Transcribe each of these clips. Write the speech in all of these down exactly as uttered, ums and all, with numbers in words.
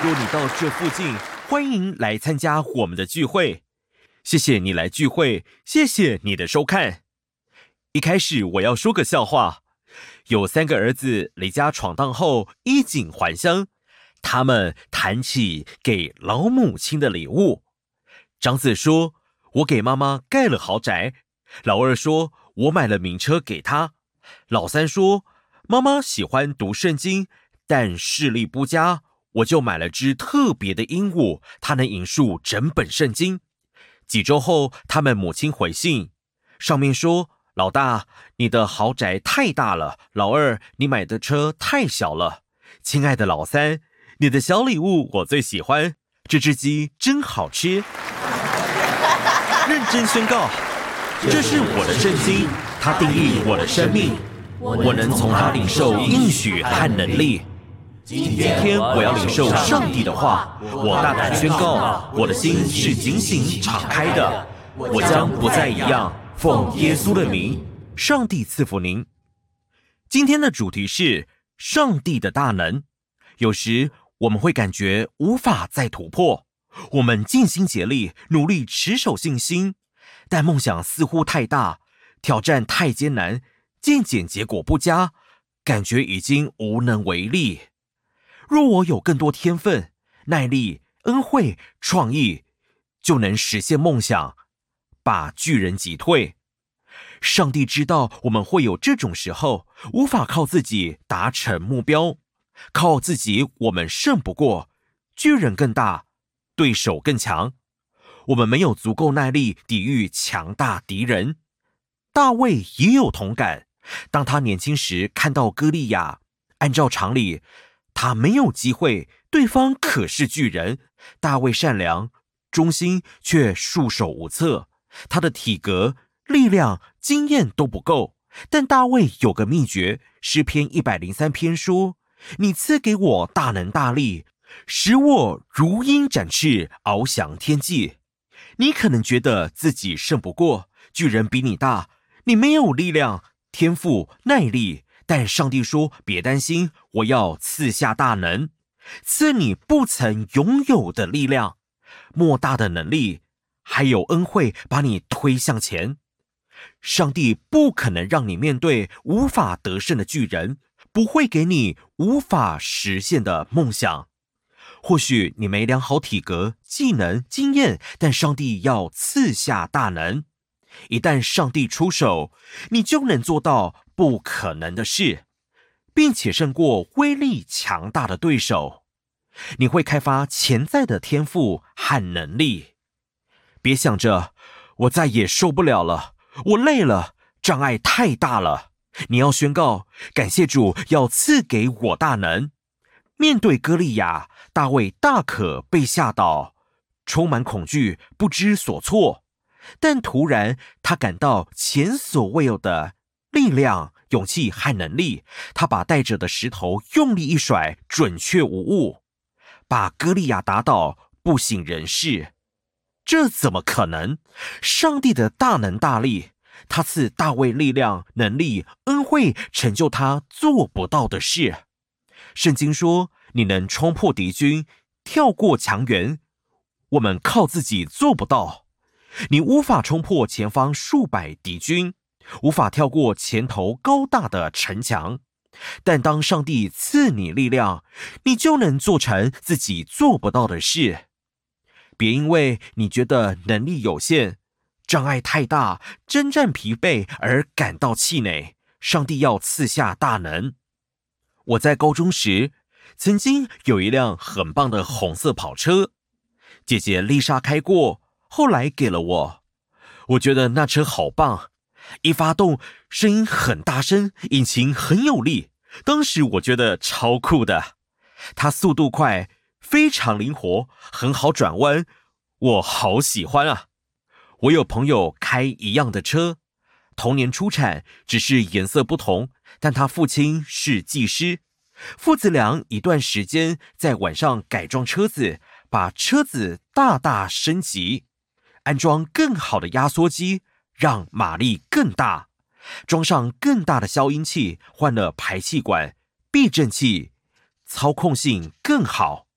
若你到这附近，欢迎来参加我们的聚会。谢谢你来聚会，谢谢你的收看。一开始我要说个笑话。有三个儿子离家闯荡后衣锦还乡，他们谈起给老母亲的礼物。长子说，我给妈妈盖了豪宅。老二说，我买了名车给她。老三说，妈妈喜欢读圣经，但视力不佳，我就买了只特别的鹦鹉，它能引述整本圣经。几周后，他们母亲回信，上面说，老大，你的豪宅太大了，老二，你买的车太小了。亲爱的老三，你的小礼物我最喜欢，这只鸡真好吃。认真宣告，这是我的圣经，它定义我的生命，我能从它领受应许和能力。今天我要领受上帝的话，我大胆宣告，我的心是警醒敞开的，我将不再一样。奉耶稣的名，上帝赐福您。今天的主题是上帝的大能。有时我们会感觉无法再突破，我们尽心竭力，努力持守信心，但梦想似乎太大，挑战太艰难，渐渐结果不佳，感觉已经无能为力。若我有更多天分、耐力、恩惠、创意，就能实现梦想，把巨人击退。上帝知道我们会有这种时候，无法靠自己达成目标，靠自己我们胜不过，巨人更大，对手更强，我们没有足够耐力抵御强大敌人。大卫也有同感，当他年轻时看到歌利亚，按照常理，他没有机会，对方可是巨人。大卫善良、忠心，却束手无策。他的体格、力量、经验都不够，但大卫有个秘诀，诗篇一百零三篇说，你赐给我大能大力，使我如鹰展翅，翱翔天际。你可能觉得自己胜不过，巨人比你大，你没有力量、天赋、耐力，但上帝说，别担心，我要赐下大能，赐你不曾拥有的力量，莫大的能力，还有恩惠把你推向前。上帝不可能让你面对无法得胜的巨人，不会给你无法实现的梦想。或许你没良好体格、技能、经验，但上帝要赐下大能。一旦上帝出手，你就能做到不可能的事，并且胜过威力强大的对手。你会开发潜在的天赋和能力。别想着我再也受不了了，我累了，障碍太大了。你要宣告，感谢主要赐给我大能。面对歌利亚，大卫大可被吓倒，充满恐惧，不知所措。但突然他感到前所未有的力量、勇气和能力。他把带着的石头用力一甩，准确无误，把歌利亚打倒，不省人事。这怎么可能？上帝的大能大力，他赐大卫力量、能力、恩惠，成就他做不到的事。圣经说，你能冲破敌军，跳过墙垣，我们靠自己做不到。你无法冲破前方数百敌军，无法跳过前头高大的城墙，但当上帝赐你力量，你就能做成自己做不到的事。别因为你觉得能力有限、障碍太大、征战疲惫而感到气馁，上帝要赐下大能。我在高中时，曾经有一辆很棒的红色跑车，姐姐丽莎开过，后来给了我。我觉得那车好棒，一发动声音很大声，引擎很有力，当时我觉得超酷的。它速度快，非常灵活，很好转弯，我好喜欢啊。我有朋友开一样的车，同年出产，只是颜色不同，但他父亲是技师，父子俩一段时间在晚上改装车子，把车子大大升级，安装更好的压缩机，让马力更大，装上更大的消音器，换了排气管、避震器，操控性更好。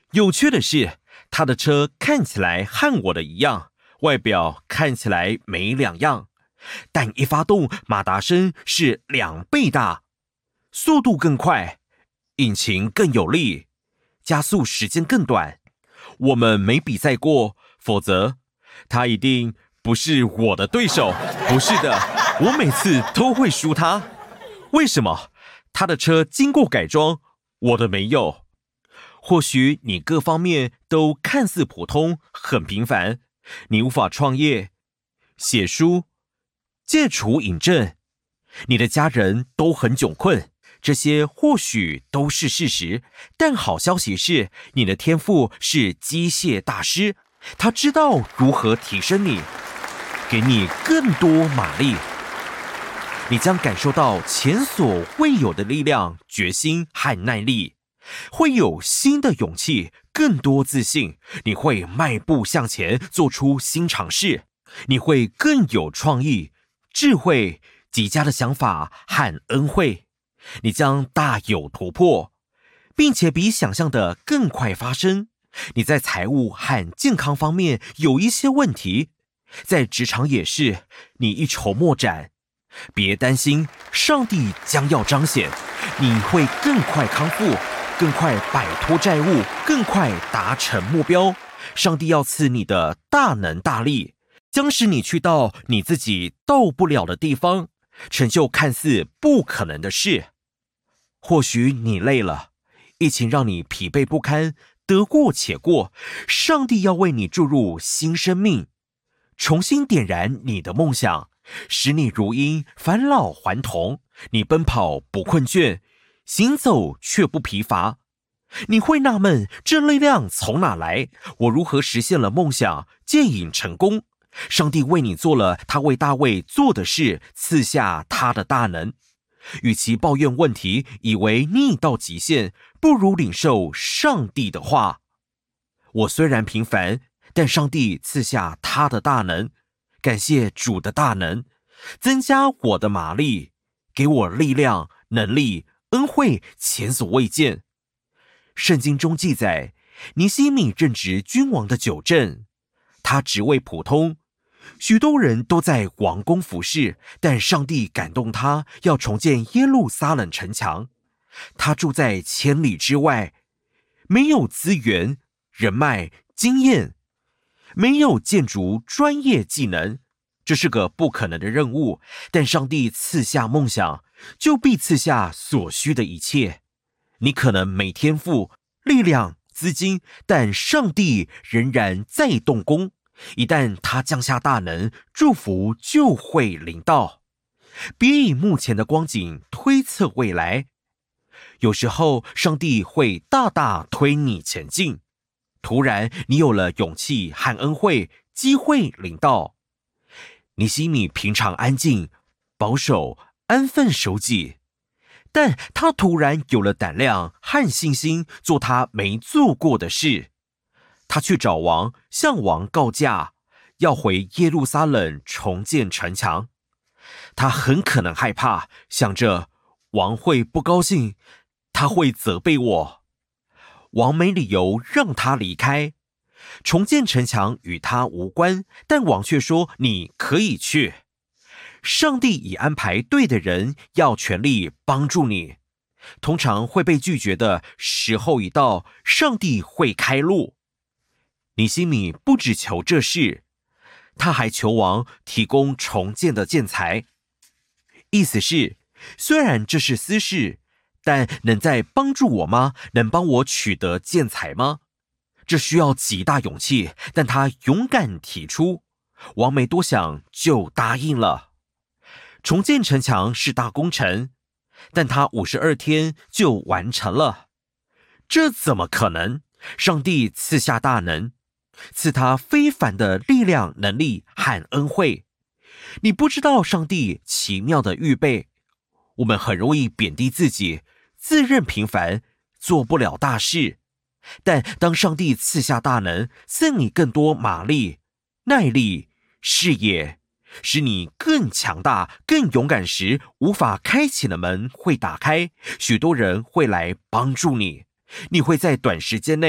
有趣的是，他的车看起来和我的一样，外表看起来没两样，但一发动，马达声是两倍大，速度更快，引擎更有力，加速时间更短。我们没比赛过，否则他一定不是我的对手。不是的，我每次都会输他。为什么？他的车经过改装，我的没有。或许你各方面都看似普通，很平凡，你无法创业、写书、戒除瘾症，你的家人都很窘困，这些或许都是事实。但好消息是，你的天赋是机械大师，他知道如何提升你，给你更多马力。你将感受到前所未有的力量、决心和耐力。会有新的勇气，更多自信，你会迈步向前，做出新尝试，你会更有创意、智慧、极佳的想法和恩惠，你将大有突破，并且比想象的更快发生。你在财务和健康方面有一些问题，在职场也是，你一筹莫展。别担心，上帝将要彰显，你会更快康复，更快摆脱债务，更快达成目标。上帝要赐你的大能大力，将使你去到你自己到不了的地方，成就看似不可能的事。或许你累了，疫情让你疲惫不堪，得过且过。上帝要为你注入新生命，重新点燃你的梦想，使你如鹰返老还童。你奔跑不困倦，行走却不疲乏。你会纳闷，这力量从哪来？我如何实现了梦想，借引成功？上帝为你做了他为大卫做的事，赐下他的大能。与其抱怨问题，以为你已到极限，不如领受上帝的话。我虽然平凡，但上帝赐下他的大能。感谢主的大能，增加我的马力，给我力量、能力、恩惠，前所未见。圣经中记载，尼希米任职君王的九正，他职位普通，许多人都在王宫服侍，但上帝感动他，要重建耶路撒冷城墙。他住在千里之外，没有资源、人脉、经验，没有建筑专业技能，这是个不可能的任务。但上帝赐下梦想，就必赐下所需的一切。你可能没天赋、力量、资金，但上帝仍然在动工。一旦他降下大能，祝福就会临到。别以目前的光景推测未来，有时候上帝会大大推你前进。突然你有了勇气和恩惠，机会临到。尼希米平常安静、保守、安分守己，但他突然有了胆量和信心，做他没做过的事。他去找王，向王告假，要回耶路撒冷重建城墙。他很可能害怕，想着王会不高兴，他会责备我。王没理由让他离开，重建城墙与他无关，但王却说你可以去。上帝已安排对的人要全力帮助你，通常会被拒绝的时候一到，上帝会开路。尼希米不只求这事，他还求王提供重建的建材。意思是，虽然这是私事，但能再帮助我吗？能帮我取得建材吗？这需要极大勇气，但他勇敢提出，王没多想就答应了。重建城墙是大工程，但他五十二天就完成了。这怎么可能？上帝赐下大能，赐他非凡的力量、能力和恩惠。你不知道上帝奇妙的预备。我们很容易贬低自己，自认平凡，做不了大事。但当上帝赐下大能，赐你更多马力、耐力、视野，使你更强大、更勇敢时，无法开启的门会打开，许多人会来帮助你。你会在短时间内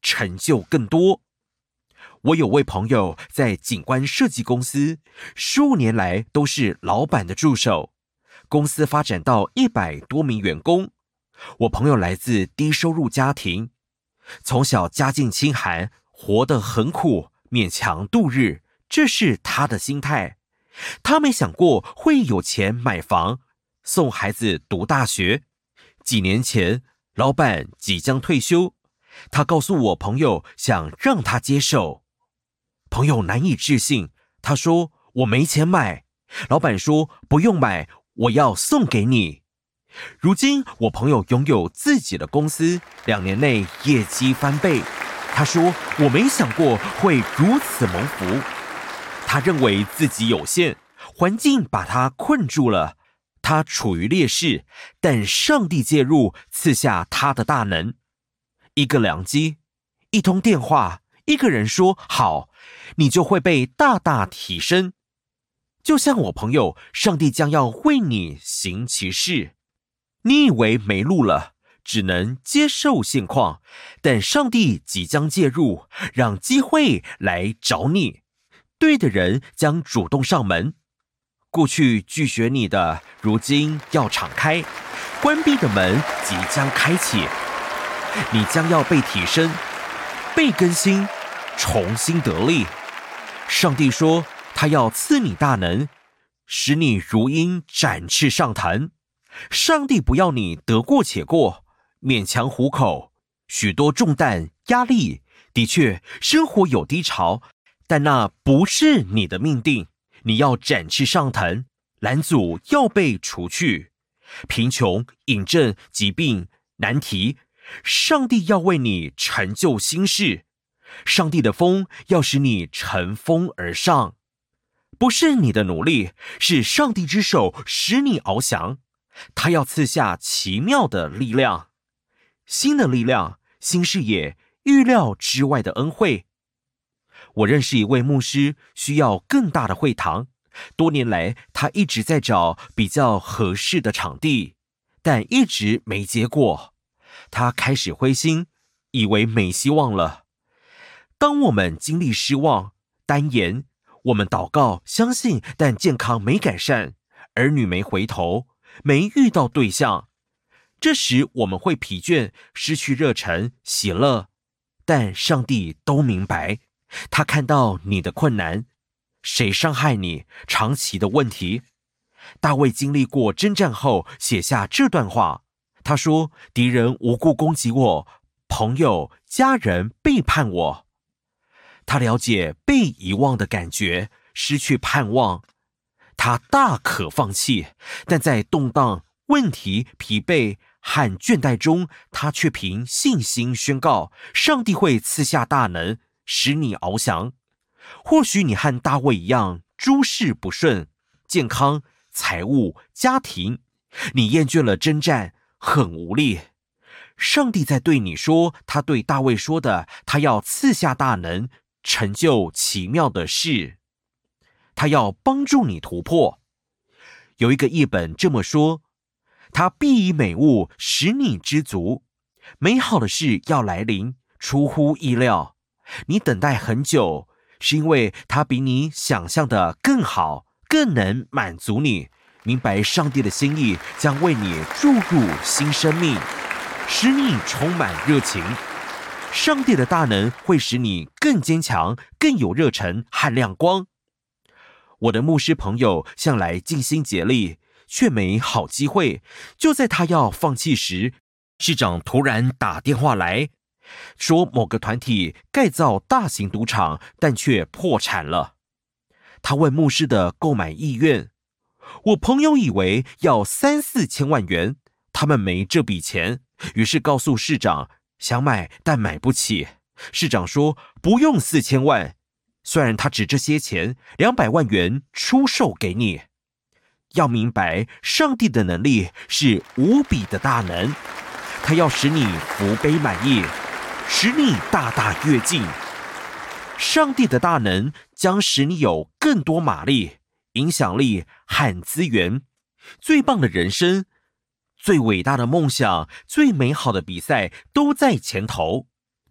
成就更多。我有位朋友在景观设计公司，十五年来都是老板的助手，公司发展到一百多名员工。我朋友来自低收入家庭，从小家境清寒，活得很苦，勉强度日，这是他的心态。他没想过会有钱买房，送孩子读大学。几年前，老板即将退休，他告诉我朋友想让他接手。朋友难以置信，他说我没钱买。老板说不用买，我要送给你。如今我朋友拥有自己的公司，两年内业绩翻倍。他说我没想过会如此蒙福。他认为自己有限，环境把他困住了，他处于劣势，但上帝介入，赐下他的大能。一个良机，一通电话，一个人说好，你就会被大大提升。就像我朋友，上帝将要为你行其事。你以为没路了，只能接受现况，但上帝即将介入，让机会来找你。对的人将主动上门。过去拒绝你的，如今要敞开，关闭的门即将开启。你将要被提升，被更新，重新得力。上帝说他要赐你大能，使你如鹰展翅上腾。上帝不要你得过且过，勉强糊口。许多重担压力，的确生活有低潮，但那不是你的命定。你要展翅上腾，拦阻要被除去。贫穷、引症、疾病、难题，上帝要为你成就新事。上帝的风要使你乘风而上，不是你的努力，是上帝之手使你翱翔。他要赐下奇妙的力量，新的力量，新视野，预料之外的恩惠。我认识一位牧师，需要更大的会堂。多年来，他一直在找比较合适的场地，但一直没结果。他开始灰心，以为没希望了。当我们经历失望、单言，我们祷告、相信，但健康没改善，儿女没回头，没遇到对象，这时我们会疲倦，失去热忱、喜乐。但上帝都明白，他看到你的困难，谁伤害你，长期的问题。大卫经历过征战后，写下这段话。他说：敌人无故攻击我，朋友、家人背叛我。他了解被遗忘的感觉，失去盼望。他大可放弃，但在动荡、问题、疲惫和倦怠中，他却凭信心宣告，上帝会赐下大能，使你翱翔。或许你和大卫一样，诸事不顺，健康、财务、家庭，你厌倦了征战，很无力。上帝在对你说，他对大卫说的，他要赐下大能，成就奇妙的事。他要帮助你突破。有一个译本这么说，他必以美物使你知足，美好的事要来临，出乎意料。你等待很久，是因为他比你想象的更好，更能满足你。明白上帝的心意，将为你注入新生命，使你充满热情。上帝的大能会使你更坚强，更有热忱和亮光。我的牧师朋友向来尽心竭力，却没好机会。就在他要放弃时，市长突然打电话来，说某个团体盖造大型赌场，但却破产了。他问牧师的购买意愿，我朋友以为要三四千万元，他们没这笔钱，于是告诉市长想买但买不起。市长说不用四千万，虽然他只这些钱，两百万元出售给你。要明白，上帝的能力是无比的大能，他要使你福杯满溢，使你大大跃进。上帝的大能将使你有更多马力、影响力和资源，最棒的人生、最伟大的梦想、最美好的比赛都在前头。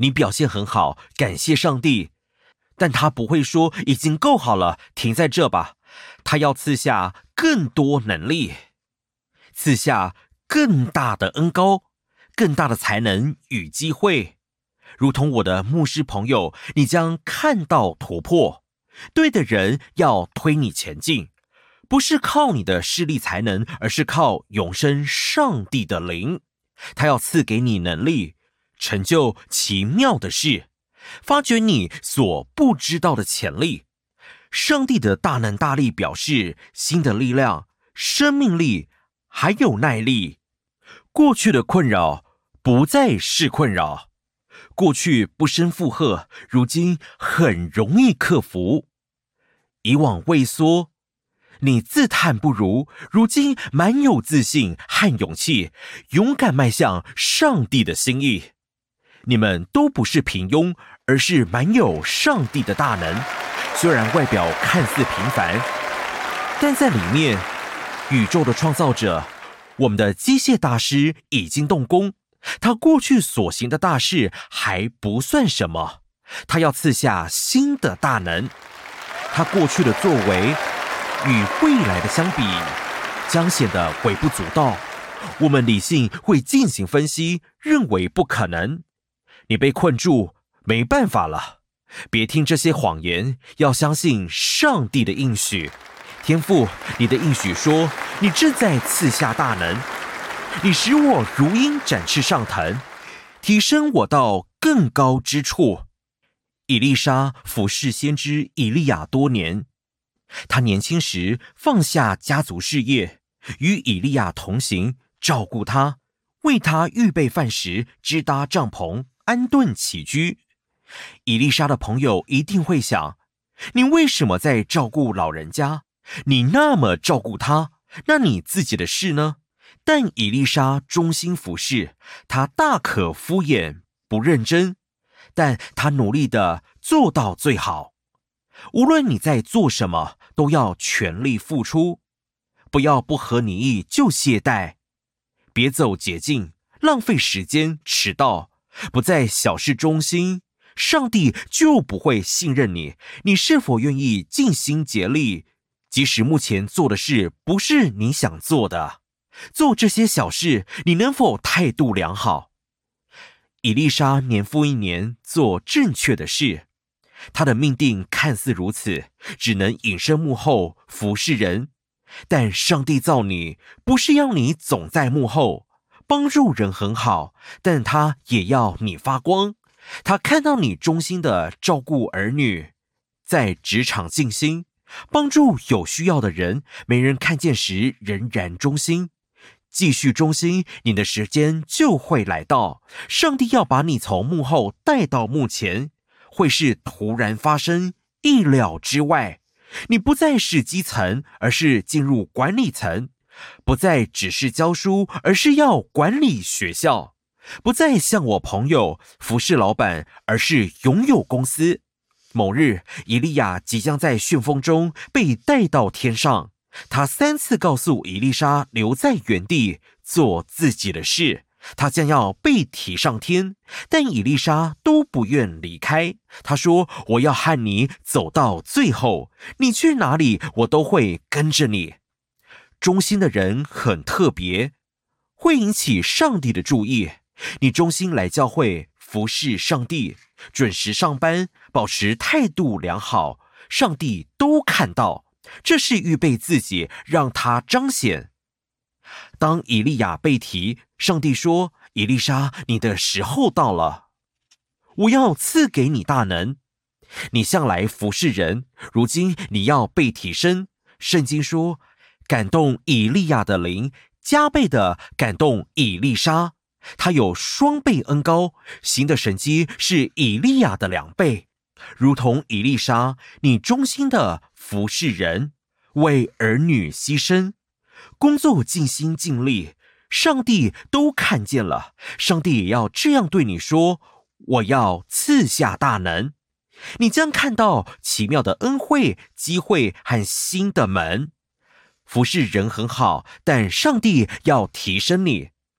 你表现很好，感谢上帝。但他不会说已经够好了，停在这吧。他要赐下更多能力，赐下更大的恩膏，更大的才能与机会。如同我的牧师朋友，你将看到突破。对的人要推你前进，不是靠你的势力才能，而是靠永生上帝的灵。他要赐给你能力，成就奇妙的事，发掘你所不知道的潜力。上帝的大能大力表示新的力量、生命力，还有耐力。过去的困扰不再是困扰，过去不胜负荷，如今很容易克服。以往畏缩，你自叹不如，如今满有自信和勇气，勇敢迈向上帝的心意。你们都不是平庸，而是满有上帝的大能。虽然外表看似平凡，但在里面，宇宙的创造者，我们的机械大师已经动工。他过去所行的大事还不算什么，他要赐下新的大能。他过去的作为与未来的相比，将显得微不足道。我们理性会进行分析，认为不可能。你被困住，没办法了。别听这些谎言，要相信上帝的应许。天父，你的应许说，你正在赐下大能，你使我如鹰展翅上腾，提升我到更高之处。以利沙服侍先知以利亚多年，他年轻时放下家族事业，与以利亚同行，照顾他，为他预备饭食，支搭帐篷，安顿起居。以利沙的朋友一定会想，你为什么在照顾老人家？你那么照顾他，那你自己的事呢？但以利沙忠心服侍，他大可敷衍不认真，但他努力的做到最好。无论你在做什么，都要全力付出，不要不合你意就懈怠，别走捷径，浪费时间，迟到，不在小事中心，上帝就不会信任你。你是否愿意尽心竭力，即使目前做的事不是你想做的？做这些小事，你能否态度良好？以利沙年复一年做正确的事，他的命定看似如此，只能隐身幕后服侍人。但上帝造你，不是要你总在幕后，帮助人很好，但他也要你发光。他看到你忠心的照顾儿女，在职场尽心，帮助有需要的人，没人看见时仍然忠心。继续忠心，你的时间就会来到。上帝要把你从幕后带到幕前，会是突然发生，意料之外。你不再是基层，而是进入管理层；不再只是教书，而是要管理学校；不再像我朋友服侍老板，而是拥有公司。某日，以利亚即将在旋风中被带到天上。他三次告诉以利沙留在原地做自己的事，他将要被提上天，但以利沙都不愿离开。他说，我要和你走到最后，你去哪里我都会跟着你。忠心的人很特别，会引起上帝的注意。你忠心来教会服侍上帝，准时上班，保持态度良好，上帝都看到。这是预备自己，让他彰显。当以利亚被提，上帝说，以利沙，你的时候到了，我要赐给你大能。你向来服侍人，如今你要被提升。圣经说，感动以利亚的灵，加倍的感动以利沙。他有双倍恩膏，行的神迹是以利亚的两倍。如同以利沙，你忠心的服侍人，为儿女牺牲，工作尽心尽力，上帝都看见了。上帝也要这样对你说，我要赐下大能。你将看到奇妙的恩惠、机会和新的门。服侍人很好，但上帝要提升你。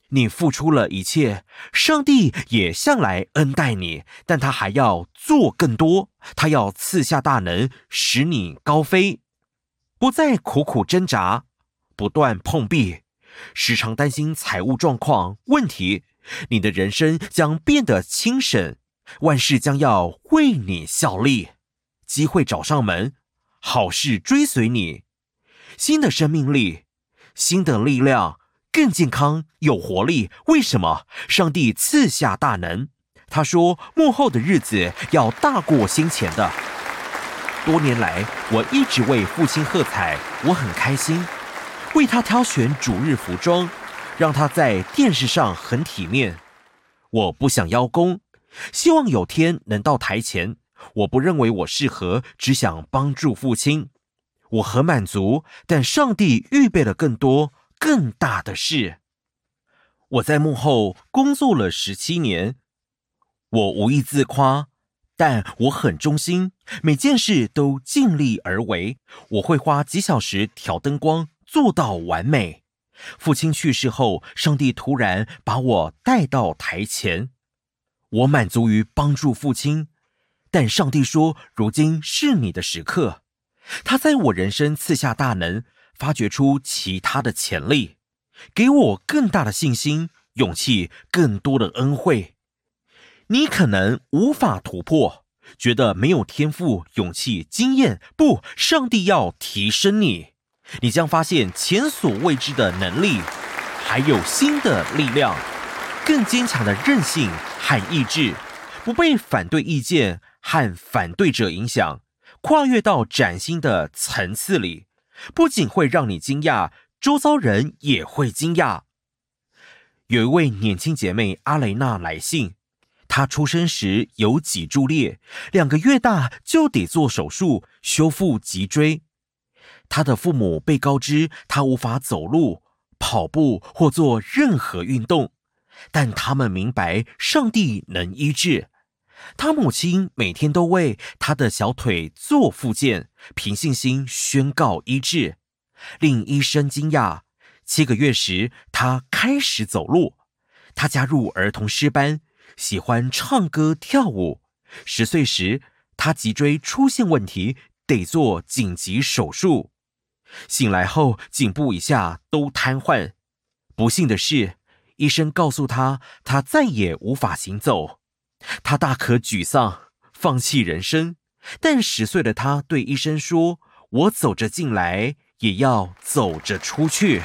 你付出了一切，上帝也向来恩待你，但他还要做更多，他要赐下大能，使你高飞，不再苦苦挣扎，不断碰壁，时常担心财务状况问题。你的人生将变得轻省，万事将要为你效力，机会找上门，好事追随你，新的生命力，新的力量，更健康有活力。为什么？上帝赐下大能，他说幕后的日子要大过先前的。多年来我一直为父亲喝彩，我很开心，为他挑选主日服装，让他在电视上很体面。我不想邀功，希望有天能到台前。我不认为我适合，只想帮助父亲。我很满足，但上帝预备了更多更大的事。我在幕后工作了十七年，我无意自夸，但我很忠心，每件事都尽力而为。我会花几小时调灯光，做到完美。父亲去世后，上帝突然把我带到台前，我满足于帮助父亲，但上帝说，如今是你的时刻。他在我人生赐下大能，发掘出其他的潜力，给我更大的信心、勇气，更多的恩惠。你可能无法突破，觉得没有天赋、勇气、经验，不，上帝要提升你。你将发现前所未知的能力，还有新的力量，更坚强的韧性和意志，不被反对意见和反对者影响，跨越到崭新的层次里，不仅会让你惊讶，周遭人也会惊讶。有一位年轻姐妹阿雷娜来信，她出生时有脊柱裂，两个月大就得做手术修复脊椎。他的父母被告知他无法走路、跑步或做任何运动，但他们明白上帝能医治。他母亲每天都为他的小腿做复健，凭信心宣告医治。令医生惊讶，七个月时他开始走路。他加入儿童诗班，喜欢唱歌跳舞。十岁时，他脊椎出现问题，得做紧急手术。醒来后，颈部以下都瘫痪。不幸的是，医生告诉他，他再也无法行走。他大可沮丧，放弃人生。但十岁的他对医生说：“我走着进来，也要走着出去。”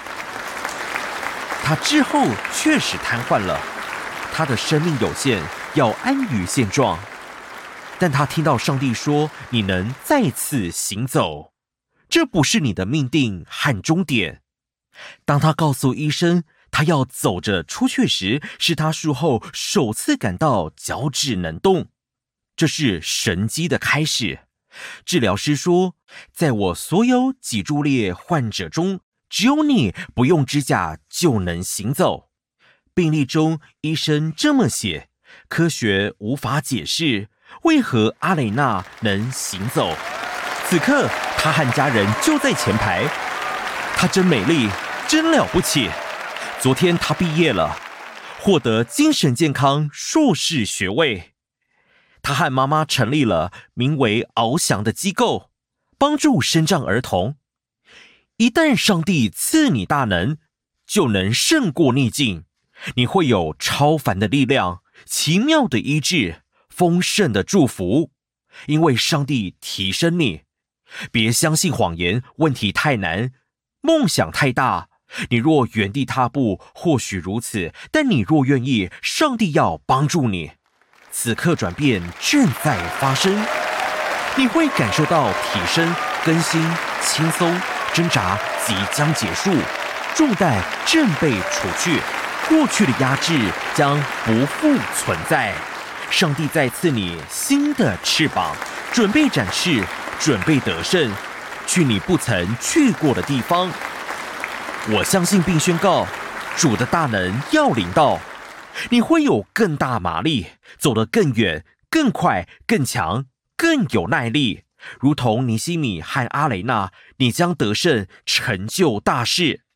他之后确实瘫痪了，他的生命有限，要安于现状。但他听到上帝说：“你能再次行走。”这不是你的命定和终点。当他告诉医生他要走着出去时，是他术后首次感到脚趾能动，这是神迹的开始。治疗师说，在我所有脊柱裂患者中，只有你不用支架就能行走。病历中医生这么写，科学无法解释为何阿雷娜能行走。此刻她和家人就在前排，她真美丽，真了不起。昨天她毕业了，获得精神健康硕士学位。她和妈妈成立了名为翱翔的机构，帮助身障儿童。一旦上帝赐你大能，就能胜过逆境。你会有超凡的力量，奇妙的医治，丰盛的祝福，因为上帝提升你。别相信谎言，问题太难，梦想太大。你若原地踏步，或许如此，但你若愿意，上帝要帮助你。此刻转变正在发生，你会感受到提升、更新、轻松，挣扎即将结束，重担正被除去，过去的压制将不复存在。上帝再赐你新的翅膀，准备展翅，准备得胜，去你不曾去过的地方。我相信并宣告，主的大能要临到，你会有更大马力，走得更远、更快、更强、更有耐力。如同尼西米和阿雷娜，你将得胜，成就大事。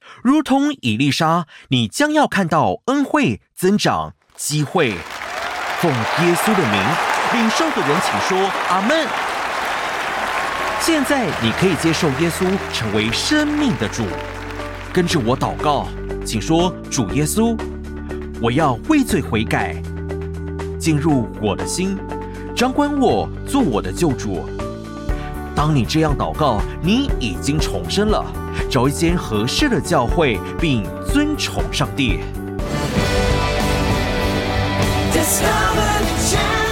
如同以利沙，你将要看到恩惠增长，机会。奉耶稣的名，领受的人请说阿们。现在你可以接受耶稣成为生命的主，跟着我祷告，请说：主耶稣，我要畏罪悔改，进入我的心，掌管我，做我的救主。当你这样祷告，你已经重生了。找一间合适的教会，并尊崇上帝。Discover the